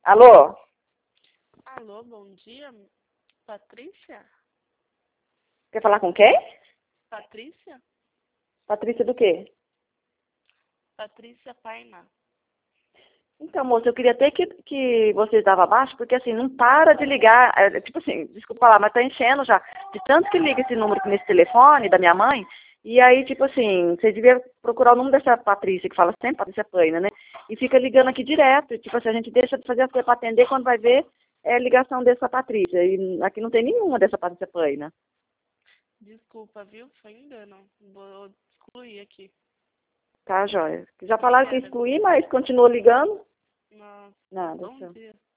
Alô? Alô, bom dia. Patrícia? Quer falar com quem? Patrícia? Patrícia do quê? Patrícia Paina. Então, moça, eu queria até que vocês davam abaixo, porque assim, não para de ligar. Tipo assim, desculpa lá, mas tá enchendo já. De tanto que liga esse número nesse telefone da minha mãe. E aí, tipo assim, vocês deviam procurar o número dessa Patrícia, que fala sempre Patrícia Paina, né? E fica ligando aqui direto. Tipo assim, a gente deixa de fazer as coisas pra atender, quando vai ver, é ligação dessa Patrícia. E aqui não tem nenhuma dessa Patrícia Paina. Desculpa, viu? Foi engano. Vou excluir aqui. Tá, joia. Já falaram que ia Obrigada, viu? excluir, mas continuou ligando. Nossa, Nada, bom tchau. dia.